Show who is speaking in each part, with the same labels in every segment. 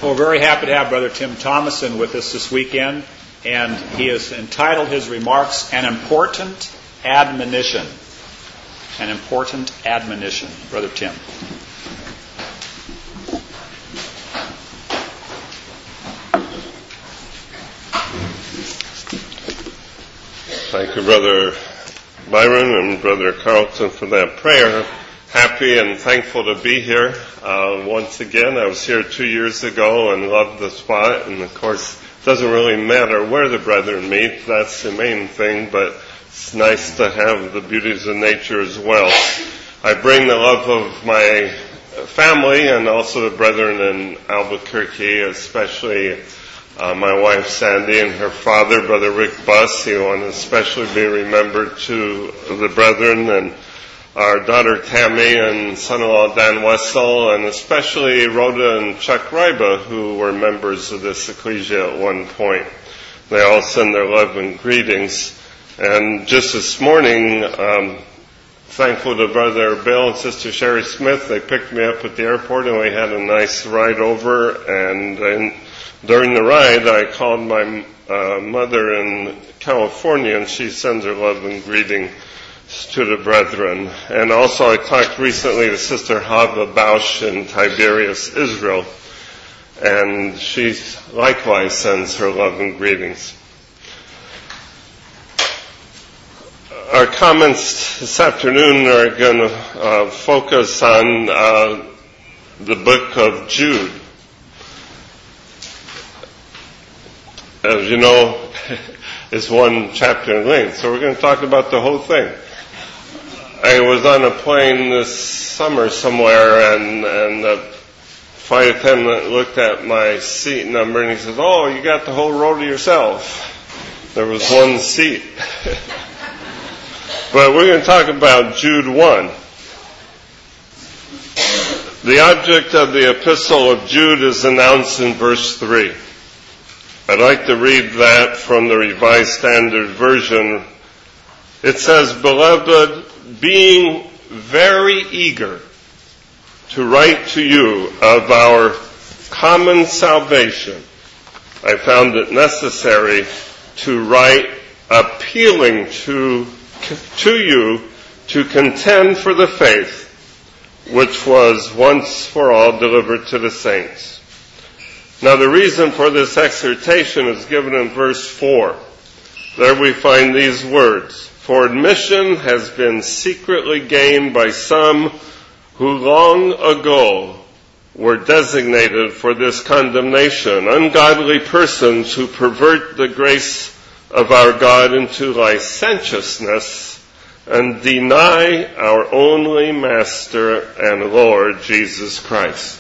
Speaker 1: We're very happy to have Brother Tim Thomason with us this weekend, and he has entitled his remarks, An Important Admonition. An Important Admonition. Brother Tim.
Speaker 2: Thank you, Brother Byron and Brother Carlton, for that prayer. Happy and thankful to be here once again. I was here 2 years ago and loved the spot. And of course, it doesn't really matter where the brethren meet. That's the main thing, but it's nice to have the beauties of nature as well. I bring the love of my family and also the brethren in Albuquerque, especially my wife Sandy and her father, Brother Rick Buss. He want to especially be remembered to the brethren, and our daughter Tammy and son-in-law Dan Wessel, and especially Rhoda and Chuck Ryba, who were members of this ecclesia at one point. They all send their love and greetings. And just this morning, thankful to Brother Bill and Sister Sherry Smith, they picked me up at the airport and we had a nice ride over. And during the ride, I called my mother in California, and she sends her love and greeting to the brethren. And also I talked recently to Sister Hava Bausch in Tiberias, Israel, and she likewise sends her love and greetings. Our comments this afternoon are going to focus on the book of Jude. As you know, it's one chapter in length, so we're going to talk about the whole thing. I was on a plane this summer somewhere, and the flight attendant looked at my seat number, and he says, "Oh, you got the whole row to yourself." There was one seat. But we're going to talk about Jude 1. The object of the epistle of Jude is announced in verse 3. I'd like to read that from the Revised Standard Version. It says, "Beloved, being very eager to write to you of our common salvation, I found it necessary to write appealing to you to contend for the faith which was once for all delivered to the saints." Now the reason for this exhortation is given in verse 4. There we find these words, "For admission has been secretly gained by some who long ago were designated for this condemnation, ungodly persons who pervert the grace of our God into licentiousness and deny our only Master and Lord Jesus Christ."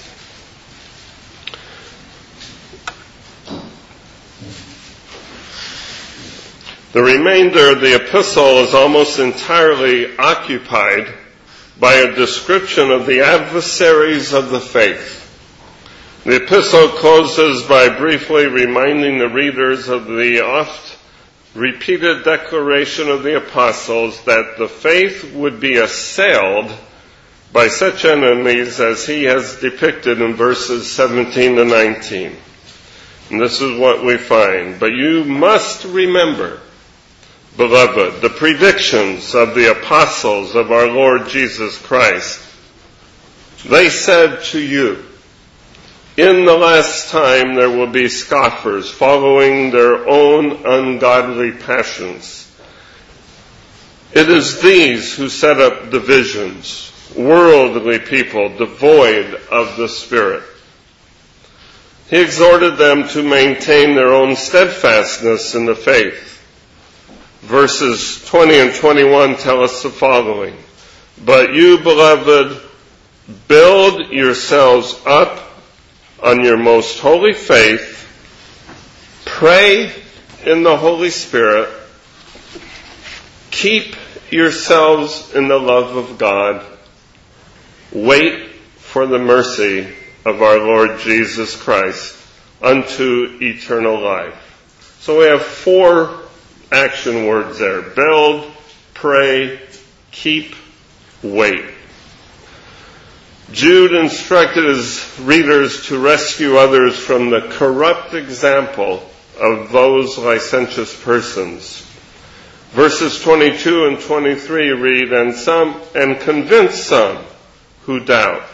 Speaker 2: The remainder of the epistle is almost entirely occupied by a description of the adversaries of the faith. The epistle closes by briefly reminding the readers of the oft-repeated declaration of the apostles that the faith would be assailed by such enemies as he has depicted in verses 17 to 19. And this is what we find. "But you must remember, beloved, the predictions of the apostles of our Lord Jesus Christ. They said to you, in the last time there will be scoffers following their own ungodly passions. It is these who set up divisions, worldly people devoid of the Spirit." He exhorted them to maintain their own steadfastness in the faith. Verses 20 and 21 tell us the following, "But you, beloved, build yourselves up on your most holy faith, pray in the Holy Spirit, keep yourselves in the love of God, wait for the mercy of our Lord Jesus Christ unto eternal life." So we have 4 action words there: build, pray, keep, wait. Jude instructed his readers to rescue others from the corrupt example of those licentious persons. Verses 22 and 23 read, and convince some who doubt.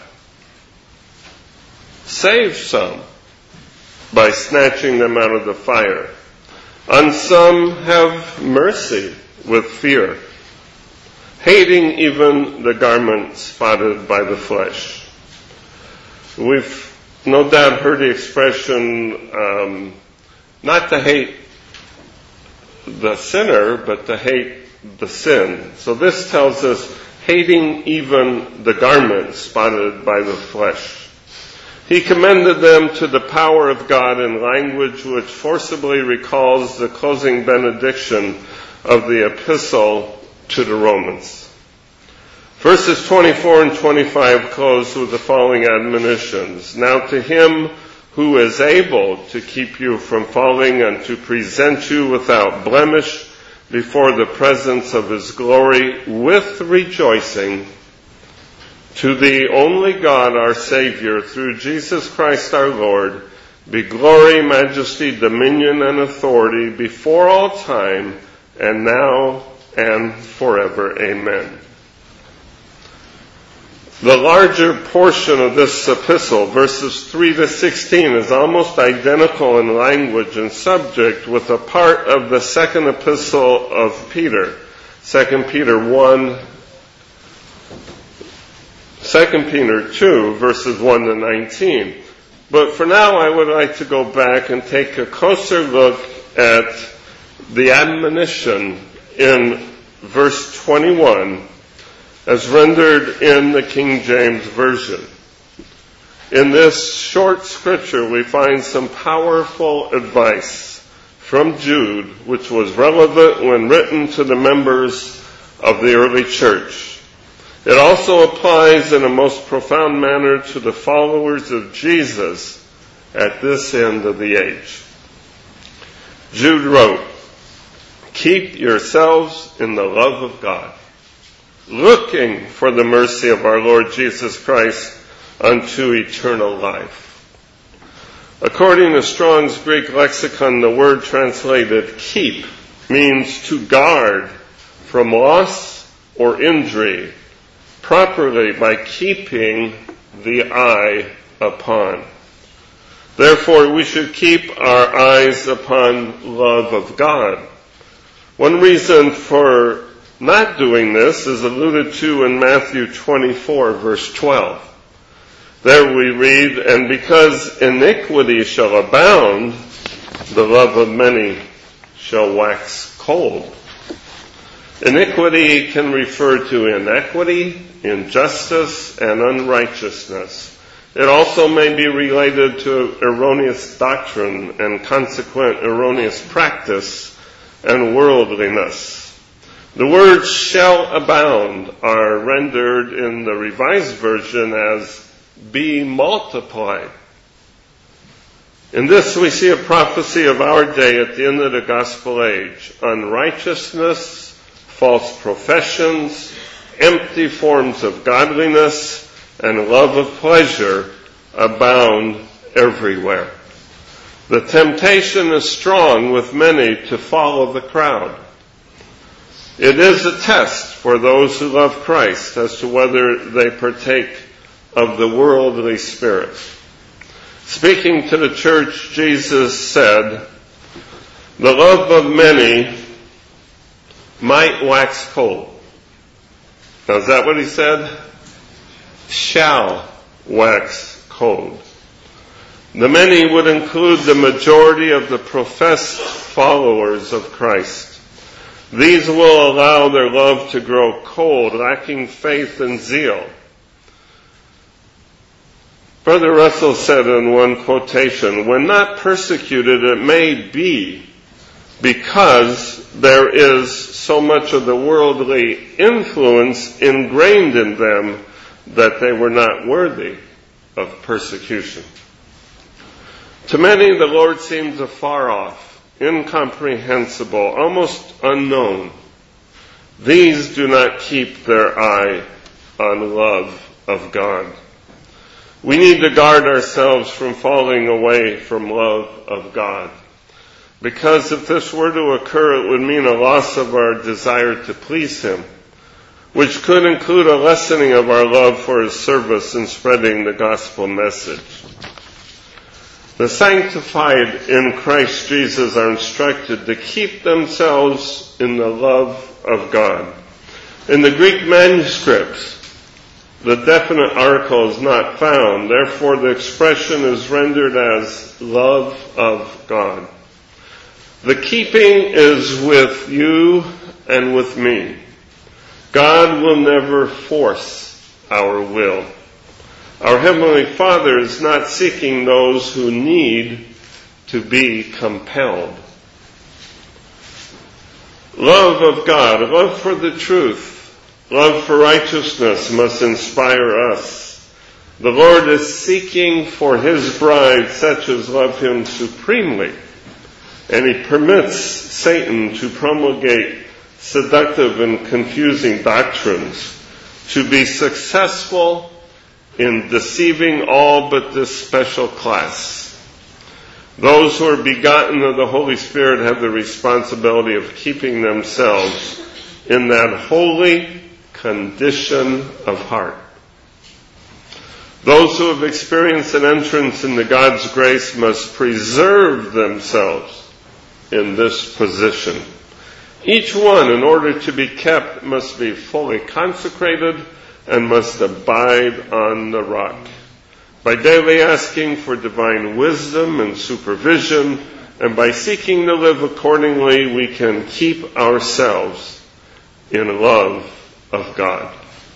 Speaker 2: Save some by snatching them out of the fire. On some have mercy with fear, hating even the garment spotted by the flesh. We've no doubt heard the expression, not to hate the sinner, but to hate the sin. So this tells us hating even the garment spotted by the flesh. He commended them to the power of God in language which forcibly recalls the closing benediction of the epistle to the Romans. Verses 24 and 25 close with the following admonitions. Now to him who is able to keep you from falling and to present you without blemish before the presence of his glory with rejoicing, to the only God our Savior, through Jesus Christ our Lord, be glory, majesty, dominion, and authority before all time, and now and forever. Amen. The larger portion of this epistle, verses 3 to 16, is almost identical in language and subject with a part of the second epistle of Peter, 2 Peter 2, verses 1 to 19. But for now, I would like to go back and take a closer look at the admonition in verse 21, as rendered in the King James Version. In this short scripture, we find some powerful advice from Jude, which was relevant when written to the members of the early church. It also applies in a most profound manner to the followers of Jesus at this end of the age. Jude wrote, "Keep yourselves in the love of God, looking for the mercy of our Lord Jesus Christ unto eternal life." According to Strong's Greek lexicon, the word translated keep means to guard from loss or injury, properly by keeping the eye upon. Therefore, we should keep our eyes upon love of God. One reason for not doing this is alluded to in Matthew 24, verse 12. There we read, "And because iniquity shall abound, the love of many shall wax cold." Iniquity can refer to inequity, injustice, and unrighteousness. It also may be related to erroneous doctrine and consequent erroneous practice and worldliness. The words "shall abound" are rendered in the Revised Version as "be multiplied." In this we see a prophecy of our day at the end of the gospel age. Unrighteousness, false professions, empty forms of godliness, and love of pleasure abound everywhere. The temptation is strong with many to follow the crowd. It is a test for those who love Christ as to whether they partake of the worldly spirit. Speaking to the church, Jesus said, "The love of many might wax cold." Now, is that what he said? Shall wax cold. The many would include the majority of the professed followers of Christ. These will allow their love to grow cold, lacking faith and zeal. Brother Russell said in one quotation, "When not persecuted, it may be because there is so much of the worldly influence ingrained in them that they were not worthy of persecution." To many, the Lord seems afar off, incomprehensible, almost unknown. These do not keep their eye on love of God. We need to guard ourselves from falling away from love of God. Because if this were to occur, it would mean a loss of our desire to please Him, which could include a lessening of our love for His service in spreading the gospel message. The sanctified in Christ Jesus are instructed to keep themselves in the love of God. In the Greek manuscripts, the definite article is not found. Therefore, the expression is rendered as love of God. The keeping is with you and with me. God will never force our will. Our Heavenly Father is not seeking those who need to be compelled. Love of God, love for the truth, love for righteousness must inspire us. The Lord is seeking for His bride such as love Him supremely, and He permits Satan to promulgate seductive and confusing doctrines to be successful in deceiving all but this special class. Those who are begotten of the Holy Spirit have the responsibility of keeping themselves in that holy condition of heart. Those who have experienced an entrance into God's grace must preserve themselves in this position. Each one, in order to be kept, must be fully consecrated and must abide on the rock. By daily asking for divine wisdom and supervision, and by seeking to live accordingly, we can keep ourselves in love of God.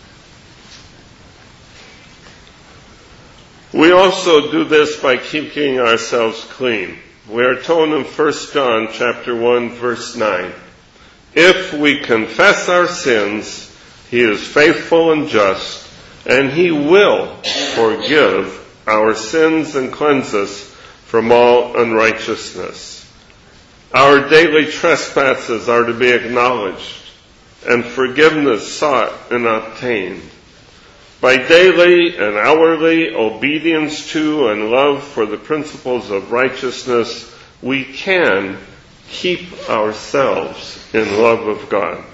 Speaker 2: We also do this by keeping ourselves clean. We are told in 1 John chapter 1, verse 9, if we confess our sins, He is faithful and just, and He will forgive our sins and cleanse us from all unrighteousness. Our daily trespasses are to be acknowledged and forgiveness sought and obtained. By daily and hourly obedience to and love for the principles of righteousness, we can keep ourselves in love of God.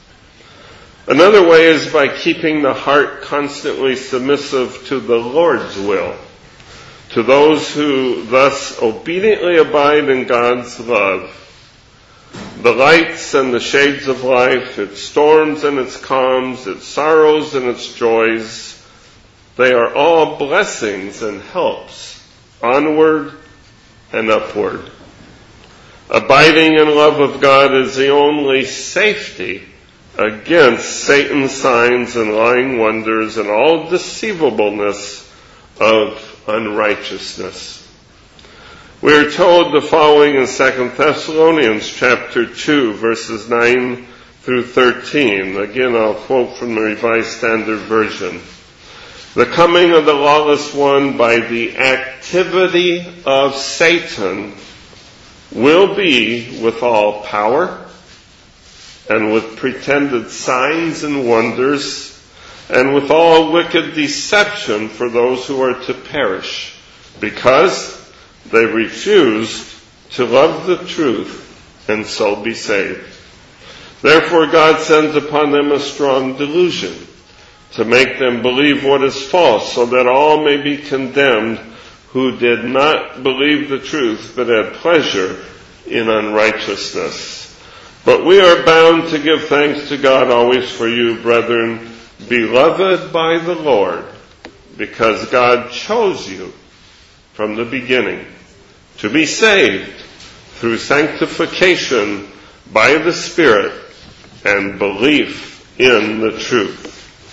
Speaker 2: Another way is by keeping the heart constantly submissive to the Lord's will. To those who thus obediently abide in God's love, the lights and the shades of life, its storms and its calms, its sorrows and its joys, they are all blessings and helps onward and upward. Abiding in love of God is the only safety against Satan's signs and lying wonders and all deceivableness of unrighteousness. We are told the following in 2 Thessalonians chapter 2, verses 9 through 13. Again, I'll quote from the Revised Standard Version. The coming of the lawless one by the activity of Satan will be with all power and with pretended signs and wonders and with all wicked deception for those who are to perish, because they refused to love the truth and so be saved. Therefore God sends upon them a strong delusion to make them believe what is false, so that all may be condemned who did not believe the truth but had pleasure in unrighteousness. But we are bound to give thanks to God always for you, brethren, beloved by the Lord, because God chose you from the beginning to be saved through sanctification by the Spirit and belief in the truth.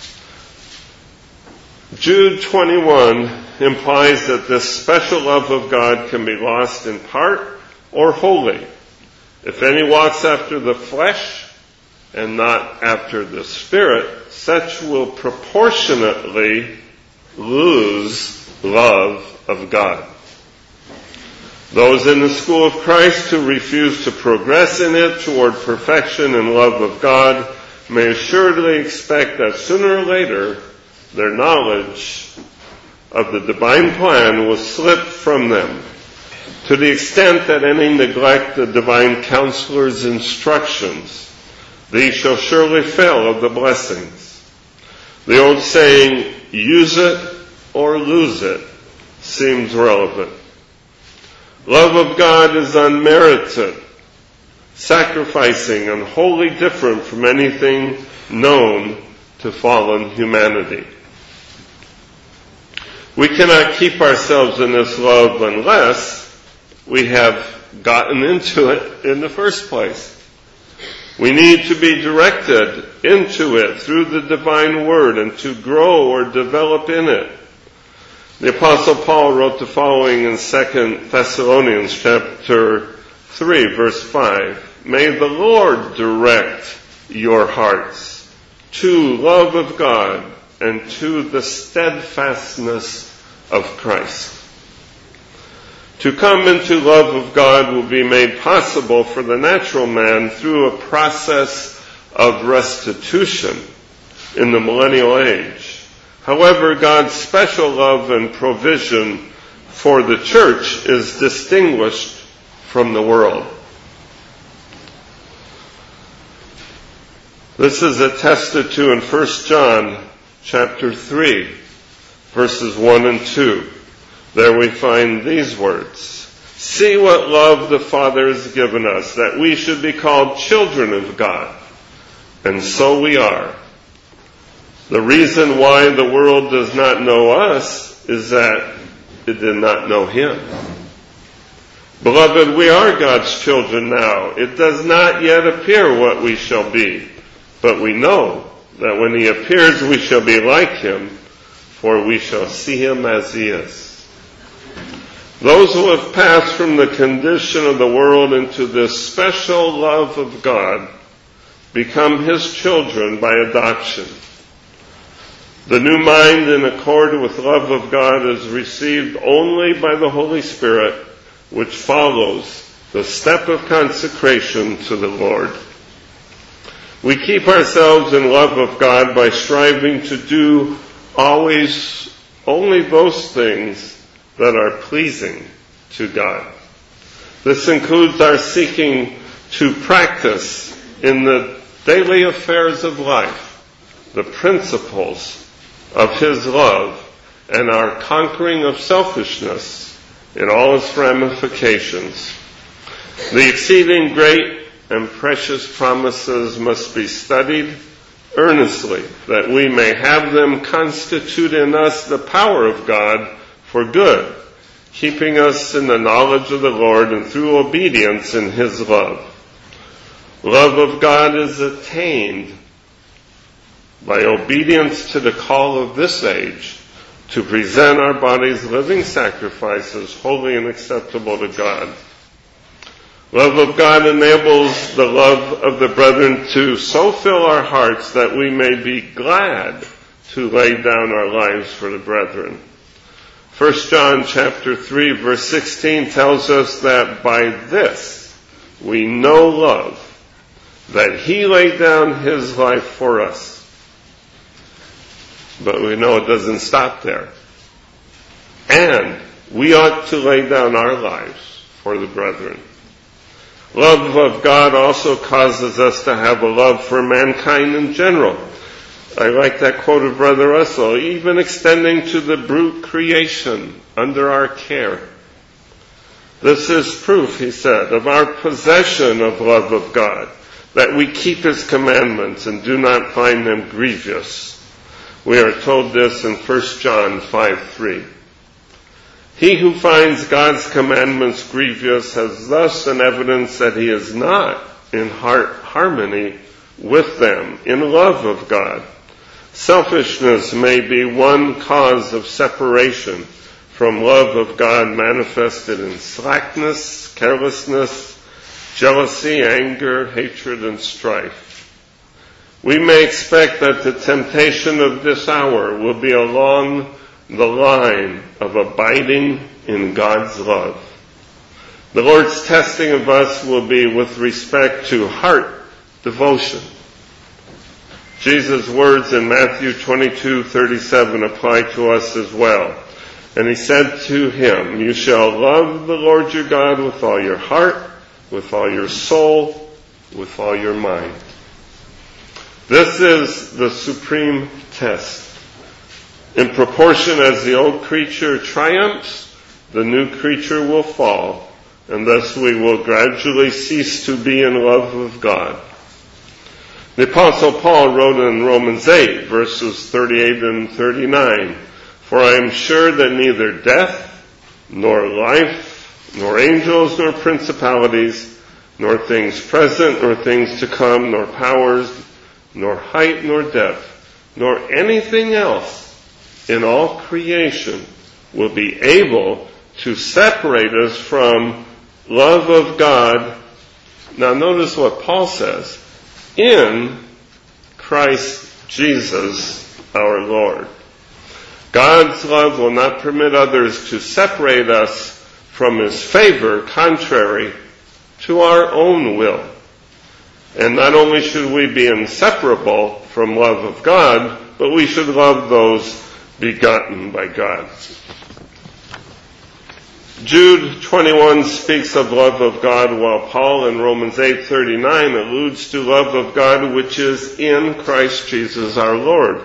Speaker 2: Jude 21 implies that this special love of God can be lost in part or wholly. If any walks after the flesh and not after the Spirit, such will proportionately lose love of God. Those in the school of Christ who refuse to progress in it toward perfection and love of God may assuredly expect that sooner or later their knowledge of the divine plan will slip from them, to the extent that any neglect the divine counselor's instructions, these shall surely fail of the blessings. The old saying, use it or lose it, seems relevant. Love of God is unmerited, sacrificing and wholly different from anything known to fallen humanity. We cannot keep ourselves in this love unless we have gotten into it in the first place. We need to be directed into it through the divine word and to grow or develop in it. The Apostle Paul wrote the following in 2 Thessalonians chapter 3, verse 5. May the Lord direct your hearts to love of God and to the steadfastness of Christ. To come into love of God will be made possible for the natural man through a process of restitution in the millennial age. However, God's special love and provision for the church is distinguished from the world. This is attested to in 1 John chapter 3, verses 1 and 2. There we find these words. See what love the Father has given us, that we should be called children of God. And so we are. The reason why the world does not know us is that it did not know Him. Beloved, we are God's children now. It does not yet appear what we shall be, but we know that when He appears we shall be like Him, for we shall see Him as He is. Those who have passed from the condition of the world into this special love of God become His children by adoption. The new mind in accord with love of God is received only by the Holy Spirit, which follows the step of consecration to the Lord. We keep ourselves in love of God by striving to do always only those things that are pleasing to God. This includes our seeking to practice in the daily affairs of life the principles of His love and our conquering of selfishness in all its ramifications. The exceeding great and precious promises must be studied earnestly, that we may have them constitute in us the power of God for good, keeping us in the knowledge of the Lord and through obedience in His love. Love of God is attained by obedience to the call of this age to present our bodies living sacrifices, holy and acceptable to God. Love of God enables the love of the brethren to so fill our hearts that we may be glad to lay down our lives for the brethren. 1 John chapter 3 verse 16 tells us that by this we know love, that He laid down His life for us. But we know it doesn't stop there. And we ought to lay down our lives for the brethren. Love of God also causes us to have a love for mankind in general. I like that quote of Brother Russell, even extending to the brute creation under our care. This is proof, he said, of our possession of love of God, that we keep His commandments and do not find them grievous. We are told this in 1 John 5:3. He who finds God's commandments grievous has thus an evidence that he is not in harmony with them, in love of God. Selfishness may be one cause of separation from love of God, manifested in slackness, carelessness, jealousy, anger, hatred, and strife. We may expect that the temptation of this hour will be along the line of abiding in God's love. The Lord's testing of us will be with respect to heart devotion. Jesus' words in Matthew 22:37 apply to us as well. And he said to him, "You shall love the Lord your God with all your heart, with all your soul, with all your mind." This is the supreme test. In proportion as the old creature triumphs, the new creature will fall, and thus we will gradually cease to be in love of God. The Apostle Paul wrote in Romans 8, verses 38 and 39, "For I am sure that neither death, nor life, nor angels, nor principalities, nor things present, nor things to come, nor powers, nor height, nor depth, nor anything else in all creation will be able to separate us from love of God." Now notice what Paul says, "in Christ Jesus our Lord." God's love will not permit others to separate us from His favor contrary to our own will. And not only should we be inseparable from love of God, but we should love those begotten by God. Jude 21 speaks of love of God, while Paul in Romans 8:39 alludes to love of God which is in Christ Jesus our Lord.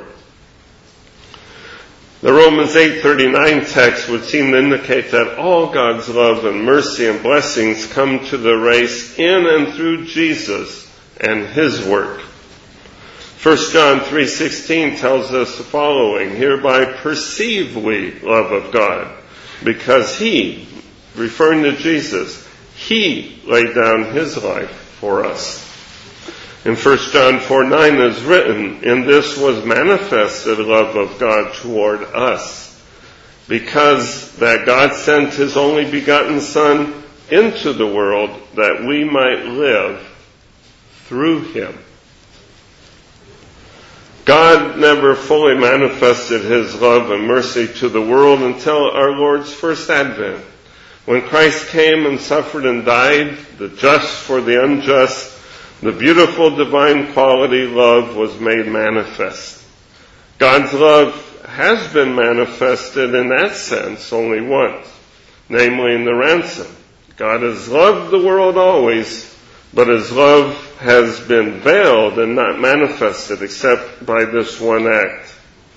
Speaker 2: The Romans 8:39 text would seem to indicate that all God's love and mercy and blessings come to the race in and through Jesus and His work. 1 John 3:16 tells us the following, "Hereby perceive we love of God, because He," referring to Jesus, "He laid down His life for us." In 1 John 4:9 is written, "In this was manifested the love of God toward us, because that God sent His only begotten Son into the world that we might live through Him." God never fully manifested His love and mercy to the world until our Lord's first advent. When Christ came and suffered and died, the just for the unjust, the beautiful divine quality love was made manifest. God's love has been manifested in that sense only once, namely in the ransom. God has loved the world always, but His love has been veiled and not manifested except by this one act.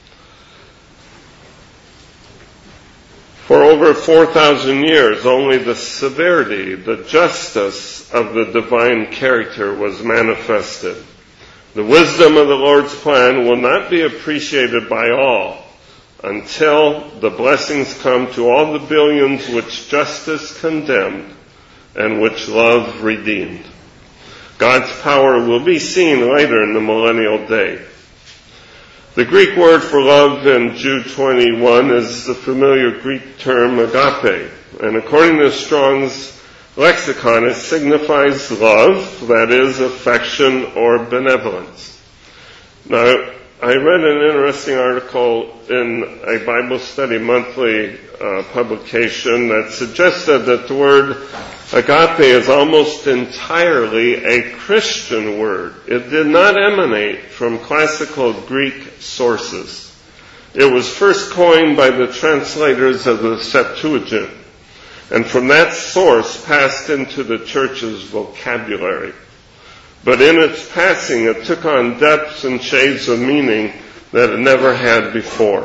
Speaker 2: For over 4,000 years, only the severity, the justice of the divine character was manifested. The wisdom of the Lord's plan will not be appreciated by all until the blessings come to all the billions which justice condemned and which love redeemed. God's power will be seen later in the millennial day. The Greek word for love in Jude 21 is the familiar Greek term agape. And according to Strong's lexicon, it signifies love, that is, affection or benevolence. Now, I read an interesting article in a Bible Study Monthly publication that suggested that the word agape is almost entirely a Christian word. It did not emanate from classical Greek sources. It was first coined by the translators of the Septuagint, and from that source passed into the church's vocabulary. But in its passing, it took on depths and shades of meaning that it never had before.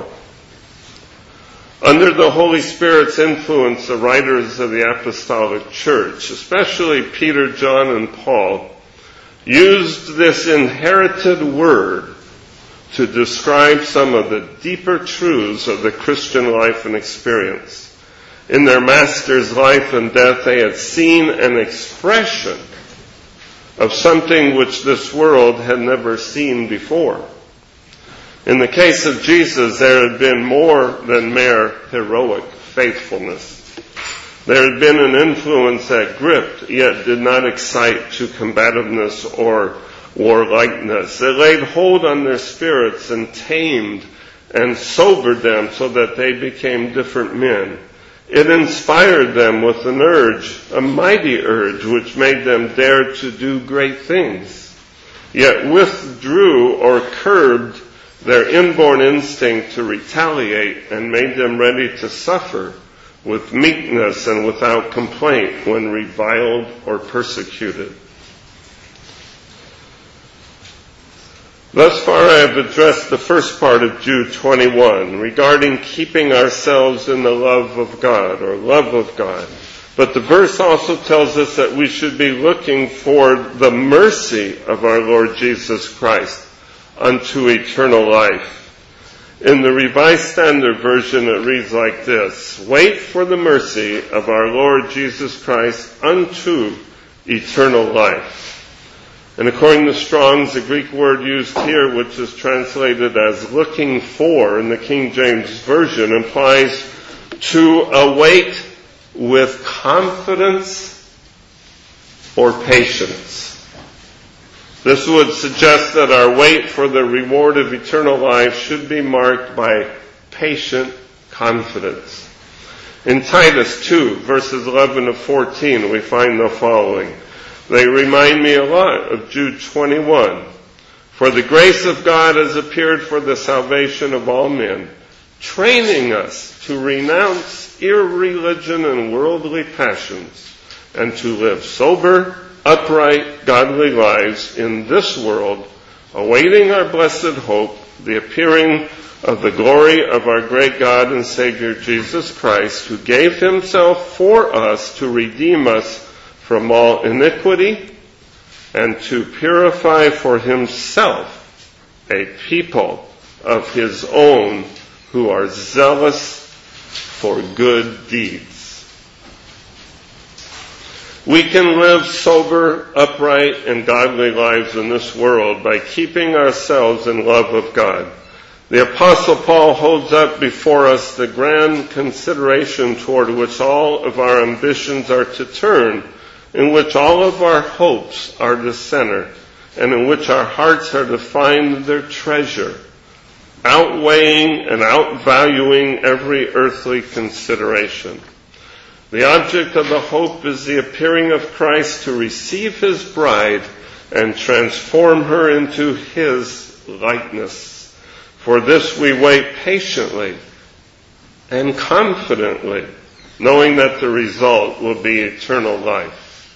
Speaker 2: Under the Holy Spirit's influence, the writers of the Apostolic Church, especially Peter, John, and Paul, used this inherited word to describe some of the deeper truths of the Christian life and experience. In their Master's life and death, they had seen an expression of something which this world had never seen before. In the case of Jesus, there had been more than mere heroic faithfulness. There had been an influence that gripped, yet did not excite to combativeness or warlikeness. It laid hold on their spirits and tamed and sobered them so that they became different men. It inspired them with an urge, a mighty urge, which made them dare to do great things, yet withdrew or curbed their inborn instinct to retaliate and made them ready to suffer with meekness and without complaint when reviled or persecuted. Thus far I have addressed the first part of Jude 21 regarding keeping ourselves in the love of God or love of God. But the verse also tells us that we should be looking for the mercy of our Lord Jesus Christ unto eternal life. In the Revised Standard Version it reads like this: "Wait for the mercy of our Lord Jesus Christ unto eternal life." And according to Strong's, the Greek word used here, which is translated as looking for in the King James Version, implies to await with confidence or patience. This would suggest that our wait for the reward of eternal life should be marked by patient confidence. In Titus 2, verses 11 to 14, we find the following. They remind me a lot of Jude 21. "For the grace of God has appeared for the salvation of all men, training us to renounce irreligion and worldly passions, and to live sober, upright, godly lives in this world, awaiting our blessed hope, the appearing of the glory of our great God and Savior Jesus Christ, who gave himself for us to redeem us from all iniquity, and to purify for himself a people of his own who are zealous for good deeds." We can live sober, upright, and godly lives in this world by keeping ourselves in love of God. The Apostle Paul holds up before us the grand consideration toward which all of our ambitions are to turn, in which all of our hopes are to center, and in which our hearts are to find their treasure, outweighing and outvaluing every earthly consideration. The object of the hope is the appearing of Christ to receive his bride and transform her into his likeness. For this we wait patiently and confidently, knowing that the result will be eternal life.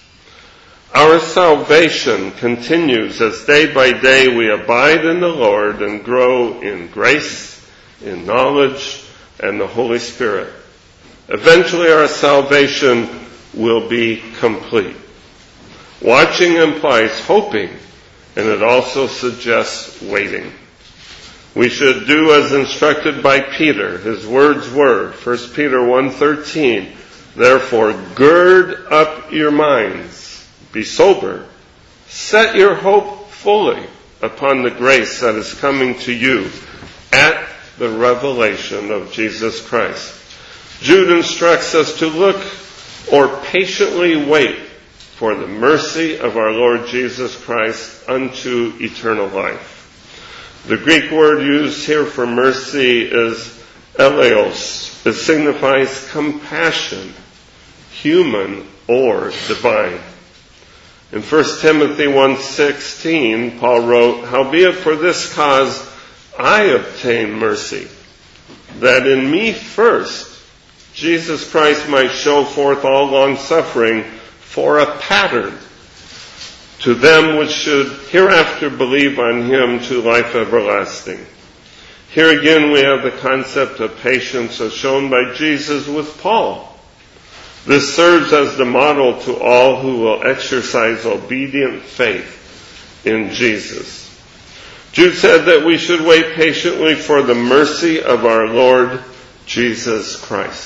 Speaker 2: Our salvation continues as day by day we abide in the Lord and grow in grace, in knowledge, and the Holy Spirit. Eventually our salvation will be complete. Watching implies hoping, and it also suggests waiting. We should do as instructed by Peter. His words were, 1 Peter 1:13, "Therefore gird up your minds, be sober, set your hope fully upon the grace that is coming to you at the revelation of Jesus Christ." Jude instructs us to look or patiently wait for the mercy of our Lord Jesus Christ unto eternal life. The Greek word used here for mercy is eleos. It signifies compassion, human or divine. In 1 Timothy 1:16, Paul wrote, "Howbeit for this cause I obtain mercy, that in me first Jesus Christ might show forth all long-suffering for a pattern to them which should hereafter believe on him to life everlasting." Here again we have the concept of patience as shown by Jesus with Paul. This serves as the model to all who will exercise obedient faith in Jesus. Jude said that we should wait patiently for the mercy of our Lord Jesus Christ.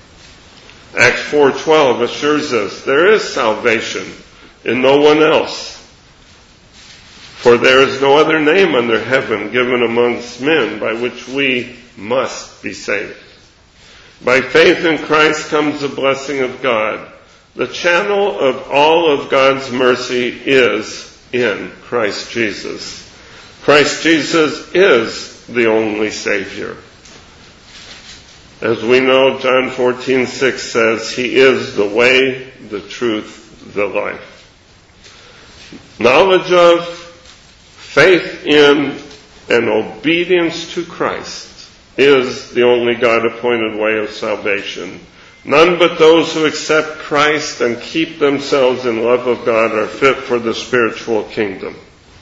Speaker 2: Acts 4:12 assures us there is salvation in no one else, for there is no other name under heaven given amongst men by which we must be saved. By faith in Christ comes the blessing of God. The channel of all of God's mercy is in Christ Jesus. Christ Jesus is the only Savior. As we know, John 14:6 says, He is the way, the truth, the life. Knowledge of, faith in, and obedience to Christ is the only God-appointed way of salvation. None but those who accept Christ and keep themselves in love of God are fit for the spiritual kingdom.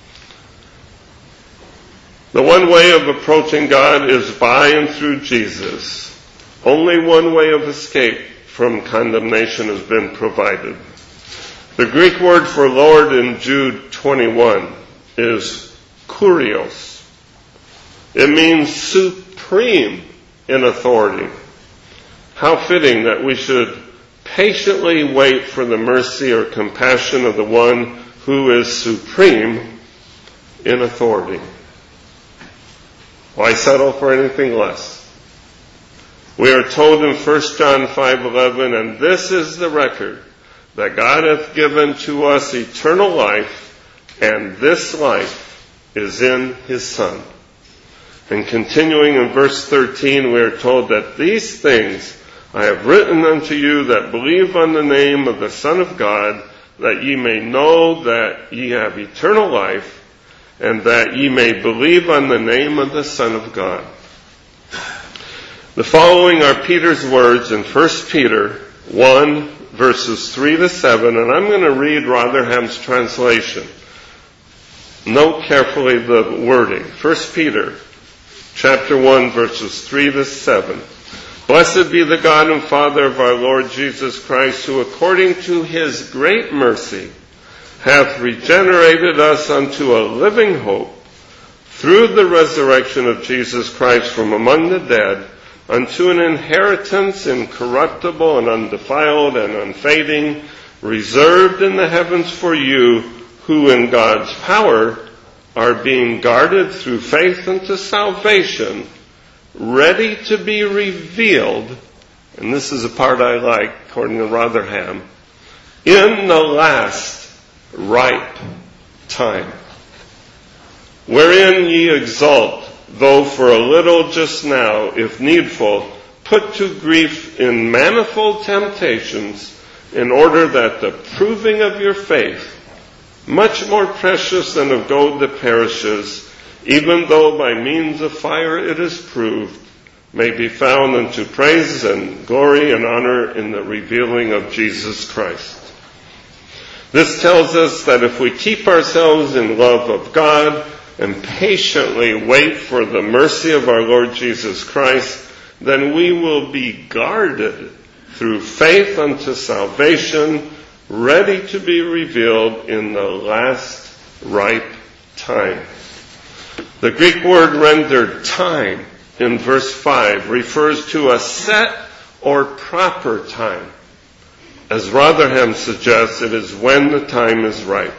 Speaker 2: The one way of approaching God is by and through Jesus. Only one way of escape from condemnation has been provided. The Greek word for Lord in Jude 21 is kurios. It means supreme in authority. How fitting that we should patiently wait for the mercy or compassion of the one who is supreme in authority. Why settle for anything less? We are told in 1 John 5:11, and this is the record, that God hath given to us eternal life, and this life is in His Son. And continuing in verse 13, we are told that these things I have written unto you that believe on the name of the Son of God, that ye may know that ye have eternal life, and that ye may believe on the name of the Son of God. The following are Peter's words in 1 Peter 1, verses 3 to 7, and I'm going to read Rotherham's translation. Note carefully the wording. 1 Peter chapter 1, verses 3 to 7. Blessed be the God and Father of our Lord Jesus Christ, who according to His great mercy hath regenerated us unto a living hope through the resurrection of Jesus Christ from among the dead, unto an inheritance incorruptible and undefiled and unfading, reserved in the heavens for you, who in God's power are being guarded through faith unto salvation, ready to be revealed, and this is a part I like, according to Rotherham, in the last ripe time, wherein ye exult, though for a little just now, if needful, put to grief in manifold temptations, in order that the proving of your faith, much more precious than of gold that perishes, even though by means of fire it is proved, may be found unto praise and glory and honor in the revealing of Jesus Christ. This tells us that if we keep ourselves in love of God and patiently wait for the mercy of our Lord Jesus Christ, then we will be guarded through faith unto salvation, ready to be revealed in the last ripe time. The Greek word rendered time in verse 5 refers to a set or proper time. As Rotherham suggests, it is when the time is ripe.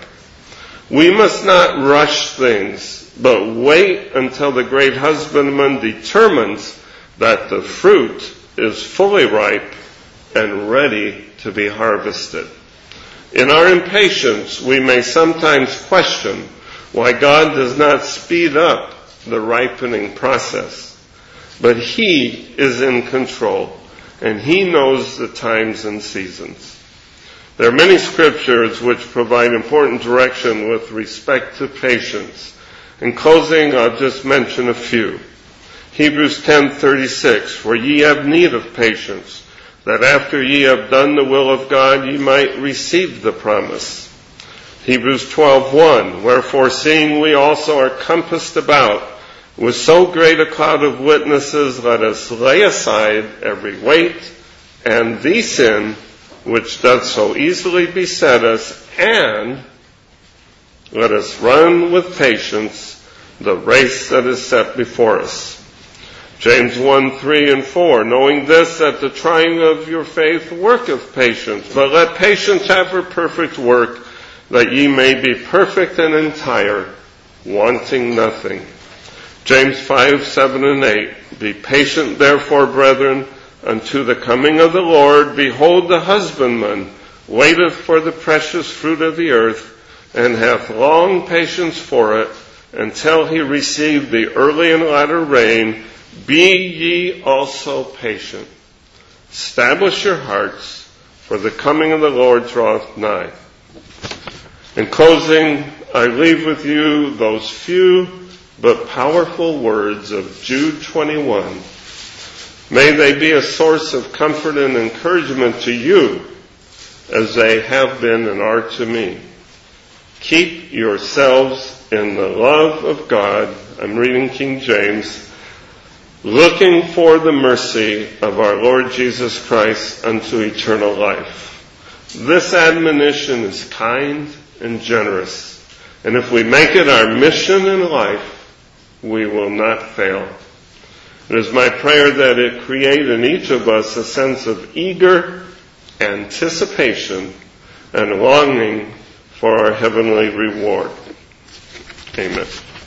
Speaker 2: We must not rush things, but wait until the great husbandman determines that the fruit is fully ripe and ready to be harvested. In our impatience, we may sometimes question why God does not speed up the ripening process. But He is in control, and He knows the times and seasons. There are many scriptures which provide important direction with respect to patience. In closing, I'll just mention a few. Hebrews 10:36, for ye have need of patience, that after ye have done the will of God, ye might receive the promise. Hebrews 12:1, wherefore seeing we also are compassed about with so great a cloud of witnesses, let us lay aside every weight and the sin which doth so easily beset us, and let us run with patience the race that is set before us. James 1:3 and 4, knowing this, that the trying of your faith worketh patience, but let patience have her perfect work, that ye may be perfect and entire, wanting nothing. James 5:7 and 8, be patient therefore, brethren, unto the coming of the Lord. Behold, the husbandman waiteth for the precious fruit of the earth, and hath long patience for it, until he receive the early and latter rain. Be ye also patient. Establish your hearts, for the coming of the Lord draweth nigh. In closing, I leave with you those few but powerful words of Jude 21. May they be a source of comfort and encouragement to you as they have been and are to me. Keep yourselves in the love of God. I'm reading King James. Looking for the mercy of our Lord Jesus Christ unto eternal life. This admonition is kind and generous. And if we make it our mission in life, we will not fail. It is my prayer that it create in each of us a sense of eager anticipation and longing for our heavenly reward. Amen.